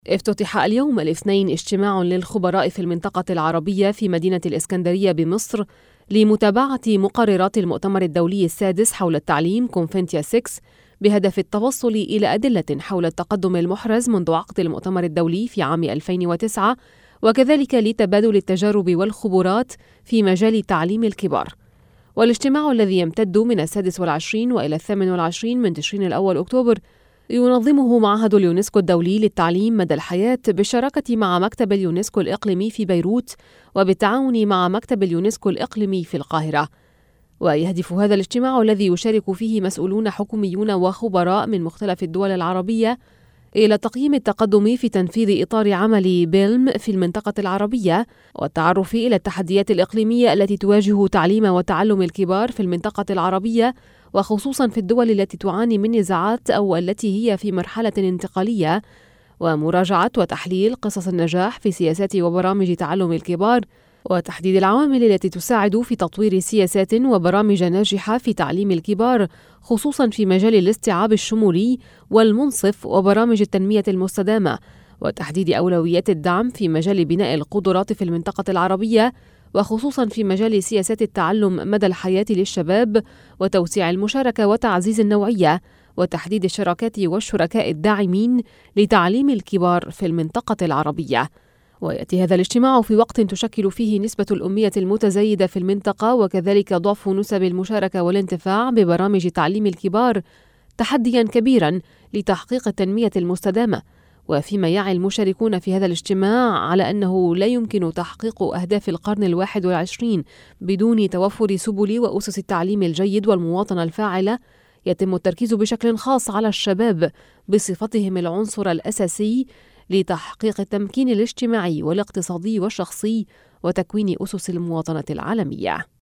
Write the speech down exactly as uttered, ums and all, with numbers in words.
افتتح اليوم الاثنين اجتماع للخبراء في المنطقة العربية في مدينة الإسكندرية بمصر لمتابعة مقررات المؤتمر الدولي السادس حول التعليم كونفنتيا ستة بهدف التوصل إلى أدلة حول التقدم المحرز منذ عقد المؤتمر الدولي في عام ألفين وتسعة، وكذلك لتبادل التجارب والخبرات في مجال تعليم الكبار. والاجتماع الذي يمتد من السادس والعشرين وإلى الثامن والعشرين من تشرين الأول أكتوبر ينظمه معهد اليونسكو الدولي للتعليم مدى الحياة بالشراكة مع مكتب اليونسكو الإقليمي في بيروت وبالتعاون مع مكتب اليونسكو الإقليمي في القاهرة. ويهدف هذا الاجتماع الذي يشارك فيه مسؤولون حكوميون وخبراء من مختلف الدول العربية إلى تقييم التقدم في تنفيذ إطار عمل بيلم في المنطقة العربية، والتعرف إلى التحديات الإقليمية التي تواجه تعليم وتعلم الكبار في المنطقة العربية، وخصوصا في الدول التي تعاني من نزاعات أو التي هي في مرحلة انتقالية، ومراجعة وتحليل قصص النجاح في سياسات وبرامج تعلم الكبار، وتحديد العوامل التي تساعد في تطوير سياسات وبرامج ناجحة في تعليم الكبار، خصوصا في مجال الاستيعاب الشمولي والمنصف وبرامج التنمية المستدامة، وتحديد أولويات الدعم في مجال بناء القدرات في المنطقة العربية، وخصوصا في مجال سياسات التعلم مدى الحياة للشباب، وتوسيع المشاركة وتعزيز النوعية، وتحديد الشراكات والشركاء الداعمين لتعليم الكبار في المنطقة العربية. ويأتي هذا الاجتماع في وقت تشكل فيه نسبة الأمية المتزايدة في المنطقة، وكذلك ضعف نسب المشاركة والانتفاع ببرامج تعليم الكبار تحديا كبيرا لتحقيق التنمية المستدامة. وفيما يعي المشاركون في هذا الاجتماع على أنه لا يمكن تحقيق أهداف القرن الواحد والعشرين بدون توفر سبل وأسس التعليم الجيد والمواطنة الفاعلة، يتم التركيز بشكل خاص على الشباب بصفتهم العنصر الأساسي لتحقيق التمكين الاجتماعي والاقتصادي والشخصي وتكوين أسس المواطنة العالمية.